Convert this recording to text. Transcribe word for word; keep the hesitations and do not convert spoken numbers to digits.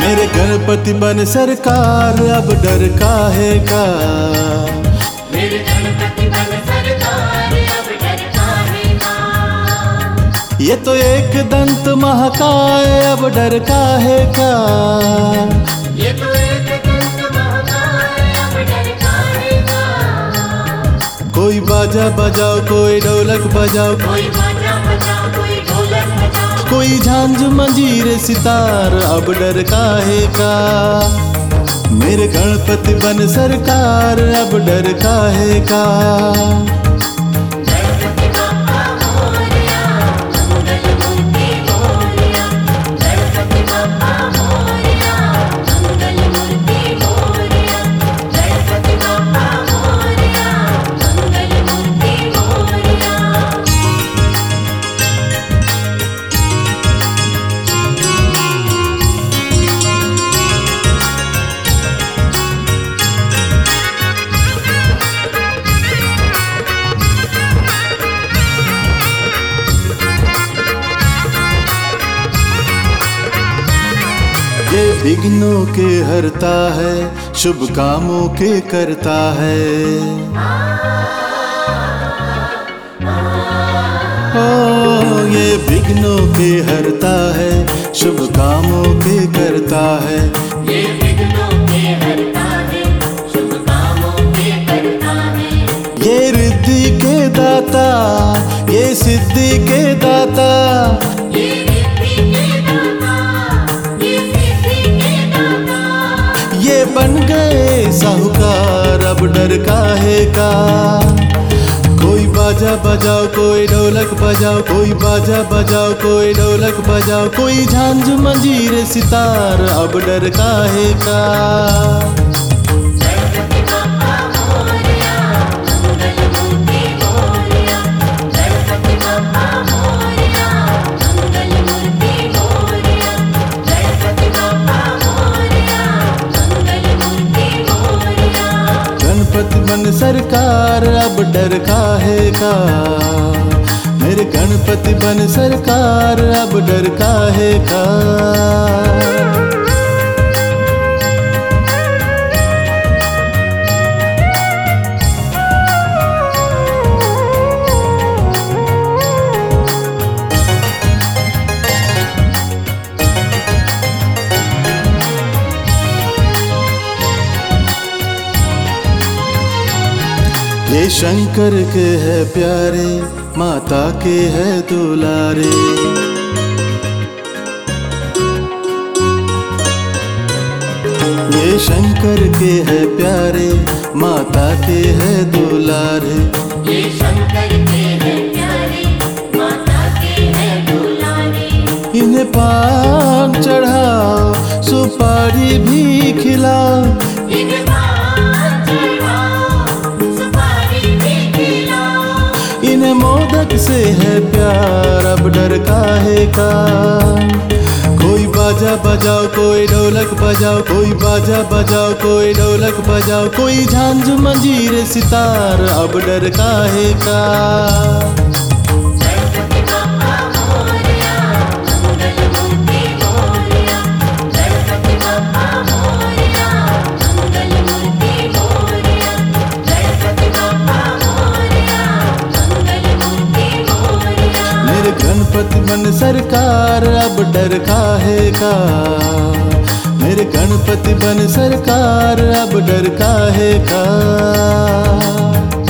मेरे गणपति बन सरकार, अब डर काहे का। मेरे गणपति बन सरकार, अब डर काहे का। ये तो एक दंत महाकाय, अब डर काहे का। ये तो एक दंत महाकाय, अब डर काहे का। कोई बाजा बजाओ, कोई ढोलक बजाओ, कोई बाजा बजाओ, कोई ढोलक बजाओ, कोई झांझ मंजीरे सितार, अब डर काहे का। मेरे गणपति बन सरकार, अब डर काहे का। गणपति बाप्पा मोरया, मंगल मूर्ति मोरया। गणपति बाप्पा मोरया, मंगल मूर्ति मोरया। गणपति बाप्पा मोरया, मंगल मूर्ति मोरया। ये विघ्नों के हरता है, शुभ कामों के करता है। ओ ये विघ्नों के हरता है, शुभ कामों के करता है। ये विघ्नों के हरता है, शुभ कामों के करता है। ये रिद्धि के दाता, ये सिद्धि के दाता। ये रिद्धि के दाता, ये सिद्धि के दाता। ये बन गए साहूकार, अब डर काहे का। कोई बाजा बजाओ, कोई ढोलक बजाओ, कोई बाजा बजाओ, कोई ढोलक बजाओ, कोई झांझ मंजीरे सितार, अब डर काहे का। गणपति बाप्पा मोरया, मंगल मूर्ति मोरया। गणपति बाप्पा मोरया, मंगल मूर्ति मोरया। गणपति बाप्पा मोरया, मंगल मूर्ति मोरया। गणपति बन सरकार, अब डर काहे का। मेरे गणपति बन सरकार, अब डर काहे का। ये शंकर के है प्यारे, माता के है दुलारे। ये शंकर के है प्यारे, माता के है दुलारे। ये शंकर के हैं प्यारे, माता के हैं दुलारे। इन्हें पान चढ़ाओ, सुपारी भी खिलाओ। इन्हें पान चढ़ाओ, सुपारी भी खिलाओ। इन्हें मोदक से है प्यार, अब डर काहे का। कोई बाजा बजाओ, कोई ढोलक बजाओ, कोई बाजा बजाओ, कोई ढोलक बजाओ, कोई झांझ मंजीरे सितार, अब डर काहे का। गणपति बाप्पा मोरया, मंगल मूर्ति मोरया। गणपति बाप्पा मोरया, मंगल मूर्ति मोरया। गणपति बाप्पा मोरया, मंगल मूर्ति मोरया। मेरे गणपति बन सरकार, अब डर काहे का। मेरे गणपति बन सरकार, अब डर काहे का।